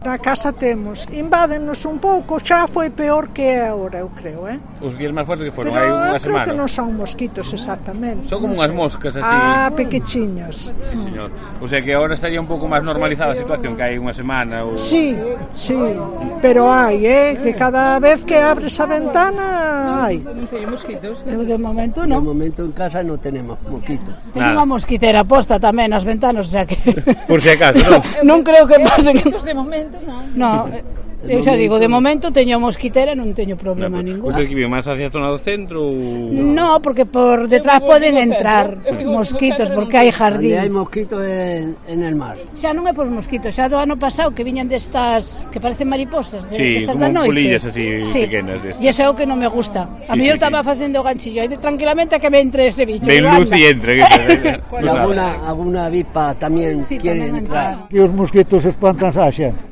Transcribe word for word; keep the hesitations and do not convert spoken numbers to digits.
Na casa temos. Invádennos un pouco, xa foi peor que é agora, eu creo, eh? Os días máis fortes que foron, Pero hai unha eu creo semana. que non son mosquitos exactamente. Son como unhas moscas así. Ah, pequechiños. Sí, señor. O sea que agora estaría un pouco máis normalizada a situación que hai unha semana ou... Sí, sí, pero hai, eh? Que cada vez que abres a ventana hai. Non teño mosquitos. Eu de momento non. De momento en casa non tenemos mosquitos. Teño unha mosquitera posta tamén nas ventanas, o sea que... Por si acaso, non? Non creo que pase que... De momento, non. No, eu xa digo, de momento teño mosquitera, non teño problema ningún. Usted que vive máis hacia a zona do centro ou... No, porque por detrás poden entrar mosquitos, porque hai jardín. Onde hai mosquitos en, en el mar. Xa non é por mosquitos, xa do ano pasado que viñan destas, que parecen mariposas, de, Sí, destas como da noite. pulillas así pequenas destas. E ese é o que non me gusta. A Sí, mí eu sí, estaba sí. facendo o ganchillo, aí tranquilamente que me entre ese bicho. Ven Digo, luz anda. e entra. Y alguna, alguna avispa tamén Sí, quiere tamén entrar. entrar. Que os mosquitos espantan a xente.